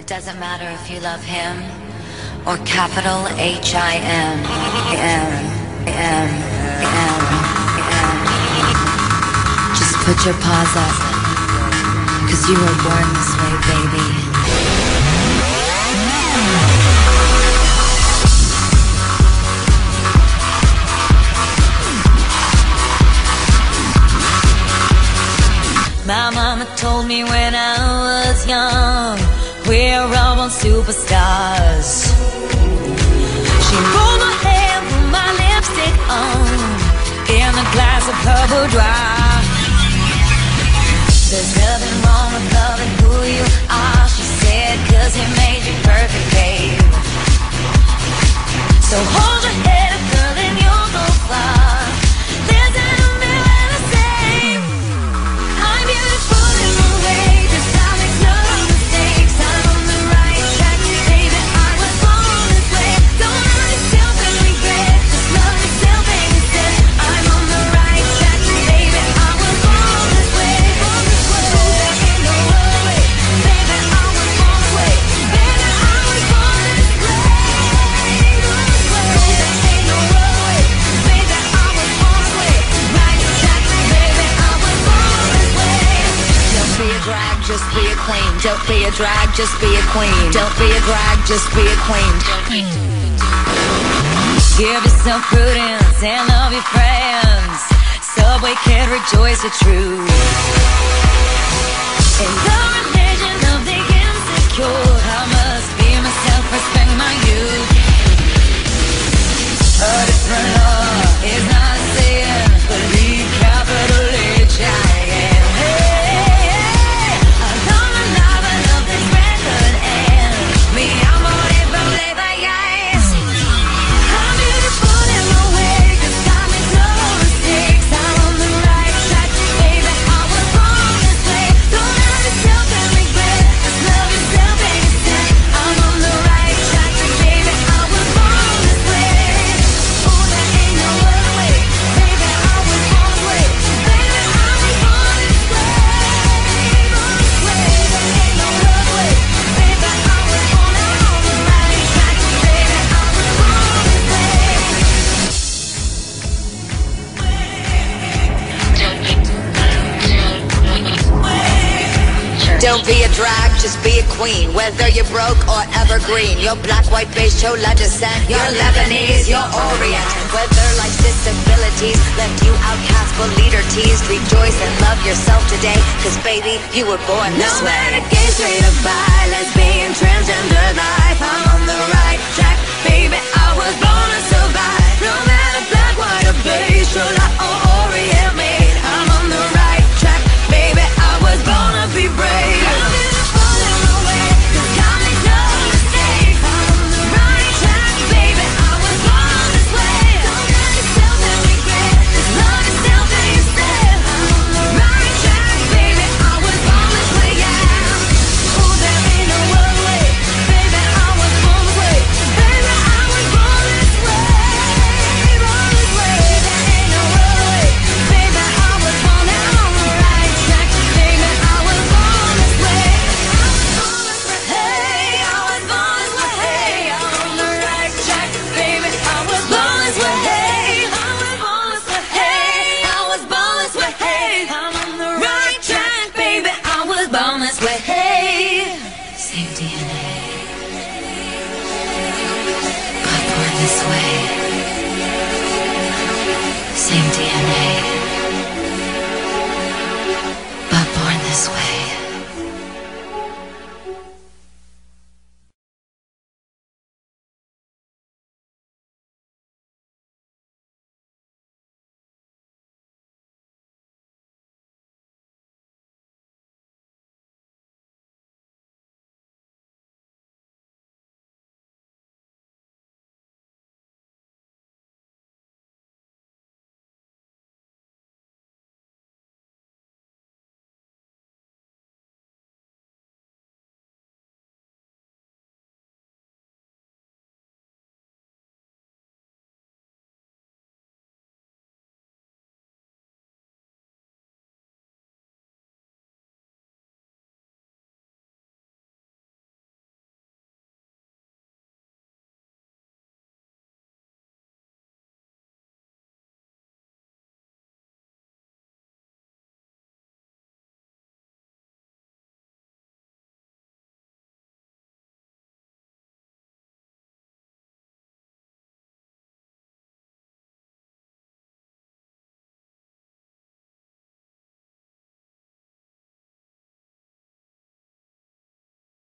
It doesn't matter if you love him or capital H-I-M. Just put your paws up, 'cause you were born this way, baby. My mama told me when I was young, we're all born superstars. She rolled my hair, put my lipstick on, in a glass of purple dry. There's nothing wrong with loving who you are, she said, 'cause he made you perfect, babe. So hold your head up, girl, and you'll go far. There's a million the same. I'm beautiful in my way, 'cause I make no mistakes. I'm on the right track, baby, I was born this way. Don't hurt yourself and regret, just love yourself and you said I'm on the right track, baby, I was born this way. There ain't no other way, baby, I was born this way. Baby, I was born this way. There ain't no other way, baby, I was born this way. Right track, baby, I was born this way. Don't be a drag, just be a queen. Don't be a drag, just be a queen. Don't be a drag, just be a queen. Give yourself prudence and love your friends. Subway can rejoice your truth. In the religion of the insecure, I must be myself, respect my youth. A different law is not a sin. Believe capital H-I-M. Hey, I love and love and love this record and me amor y problemas. I'm beautiful in my way, 'cause I make no mistakes. I'm on the right track, baby, I was born this way. Don't hurt yourself and regret, just love yourself and you said I'm on the right track, baby, I was born this way. Oh, there ain't no other way, baby, I was born this way. Baby, I was born this way. There ain't no other way, baby, I was born on the right track, baby, I was born this way. Don't be a drag, just be a queen. Whether you're broke or evergreen, you're black, white, beige, chola descent, you're Lebanese, you're Orient. Whether life's disabilities left you outcast but leader teased, rejoice and love yourself today, 'cause baby, you were born this way. No matter gay, straight or